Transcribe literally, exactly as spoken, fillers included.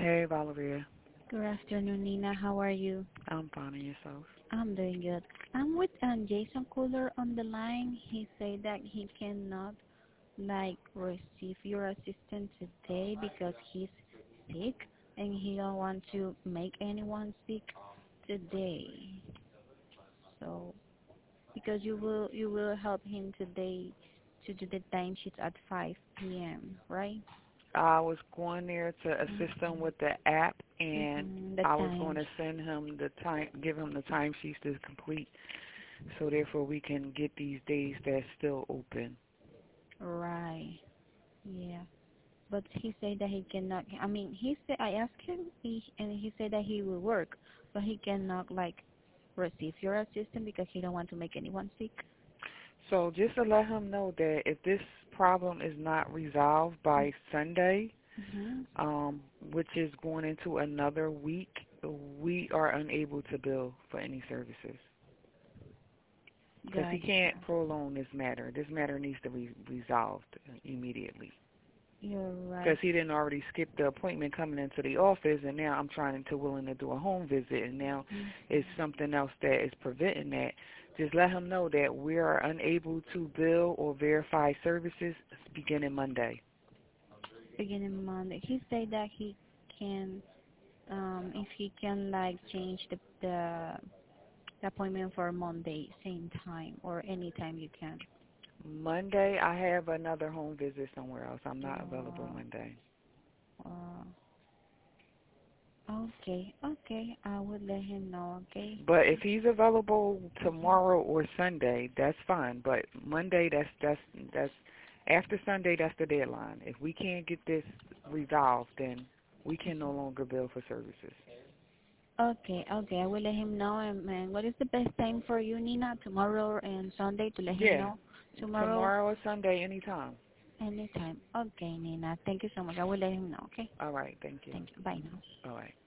Hey, Valeria. Good afternoon, Nina. How are you? I'm finding yourself. I'm doing good. I'm with um, Jason Cooler on the line. He said that he cannot like receive your assistant today because he's sick and he don't want to make anyone sick today. So because you will you will help him today to do the time sheets at five p m, right? I was going there to assist him Mm-hmm. with the app, and Mm-hmm. The I was going time. to send him the time, give him the timesheets to complete, so therefore we can get these days that's still open. Right. Yeah. But he said that he cannot. I mean, he said I asked him, he, and he said that he will work, but he cannot like receive your assistance because he don't want to make anyone sick. So just to let him know that if this problem is not resolved by Sunday, Mm-hmm. um, which is going into another week, we are unable to bill for any services. Because he Gotcha. can't prolong this matter. This matter needs to be resolved immediately. You're Because right. he didn't already skip the appointment coming into the office, and now I'm trying to willing to do a home visit, and now Mm-hmm. it's something else that is preventing that. Just let him know that we are unable to bill or verify services beginning Monday. Beginning Monday. He said that he can, um, if he can like change the the, the appointment for Monday, same time or anytime you can. Monday, I have another home visit somewhere else. I'm not available Uh, Monday. uh, okay, okay. I will let him know. Okay. But if he's available tomorrow or Sunday, that's fine. But Monday, that's that's that's after Sunday, that's the deadline. If we can't get this resolved, then we can no longer bill for services. Okay, okay. I will let him know. And, and what is the best time for you, Nina? Tomorrow and Sunday to let him Yeah, know? Tomorrow, tomorrow or Sunday, anytime. anytime. Okay, Nina. Thank you so much. I will let him know, okay? All right, thank you. Thank you. Bye now. All right.